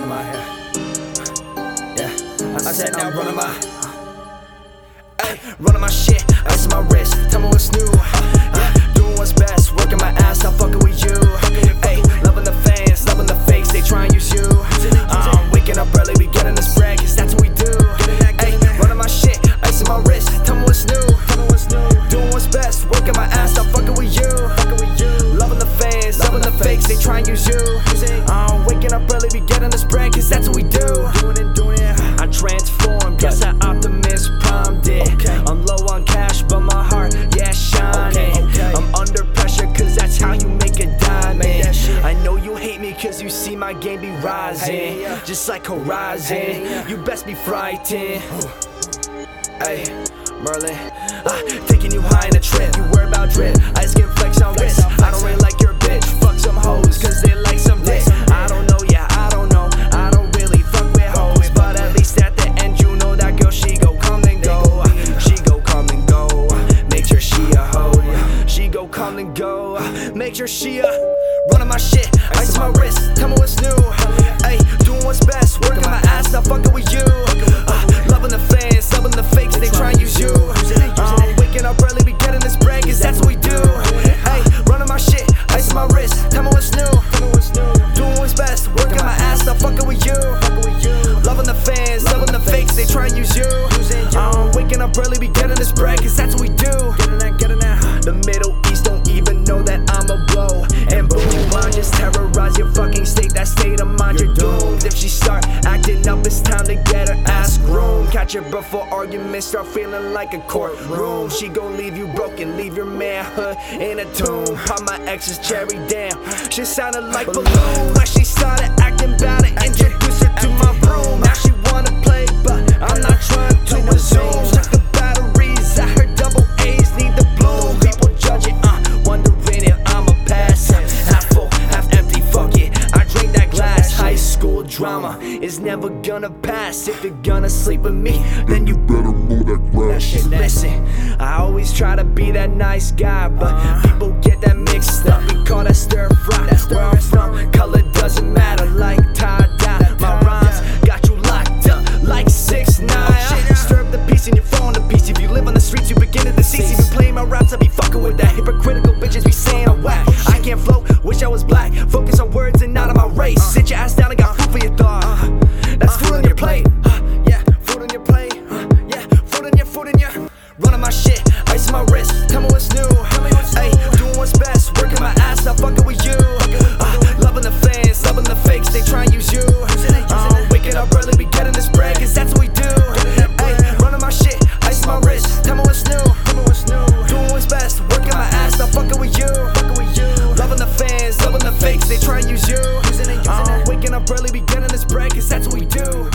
my hair. Yeah, I said now running my, running my shit, ice in my wrist. Tell me what's new. Doing what's best, working my ass, I'm fucking with you. Loving the fans, loving the fakes, they try and use you. Waking up early, we getting this bread, cause that's what we do. Running my shit, ice in my wrist. Tell me what's new. Doing what's best, working my ass, I'm fucking with you. Loving the fans, loving the fakes, they try and use you. Waking up early, we getting this bread, cause that's what we do. I transform, guess I optimist primed it. I'm low on cash, but my heart, yeah, shining. I'm under pressure, cause that's how you make a diamond. I know you hate me, cause you see my game be rising. Just like Horizon, you best be frightened. Hey, Merlin, taking you high in a trip. You worry about drip, I just get flex on wrist. I don't really like your bitch, fuck some hoes, cause they like some dick. I don't know, yeah, I don't know, I don't really fuck with hoes, but at least at the end you know that girl, she go come and go. She go come and go, make sure she a hoe. She go come and go, make sure she a running my shit, ice in my wrist. Tell me what's new. Doing what's best, working my ass, not fucking with you. Loving the fans, loving the fakes, they try and use you. Waking up early, we getting this bread, cause that's what we do. Running my shit, ice in my wrist. Tell me what's new. Doing what's best, working my ass, not fucking with you. Loving the fans, loving the fakes, they try and use you. Waking up early, we getting this bread, cause that's what we do. The Middle East don't even know that I'm a blow. And boom, I just terrorize your fucking state. That state of mind, you're doomed. If she start acting up, it's time to get her ass groomed. Catch her before arguments start feeling like a courtroom. She gon' leave you broken, leave your manhood in a tomb. Pop my ex's cherry, damn, she sounded like balloon. Like she started acting bad and introduced her to my room. Now she wanna play, but I'm not trying to assume. Check the batteries, I heard double A's need the bloom. People judge it, wondering if I'm a pass. Half full, half empty, fuck it, I drink that glass. High school drama is never gonna pass. If you're gonna sleep with me, then you better move that grass. Listen, I always try to be that nice guy, but people get that mixed up. We call that stir fry. Where I'm from, color doesn't matter, like tie-dye. My rhymes got you locked up like 6ix9ine. Stir up the piece and you fall on the piece. If you live on the streets, you begin to decease. Even playing my raps, I be fucking with that. Hypocritical bitches be saying I'm whack. I can't float, wish I was black. Focus on words and not on my race. Sit your ass down and got food for your thought. That's food on your plate. Yeah, food on your plate. Yeah, food in your. Running my shit, ice in my wrist. Tell me what's new. Doing what's best, working my ass, not fucking with you. Loving the fans, loving the fakes, they try and use you. Waking up early, we getting this bread, cause that's what we do. Running my shit, ice in my wrist. Tell me what's new. Doing what's best, working my ass, not fucking with you. Loving the fans, loving the fakes, they try and use you. Waking up early, we getting this bread, cause that's what we do.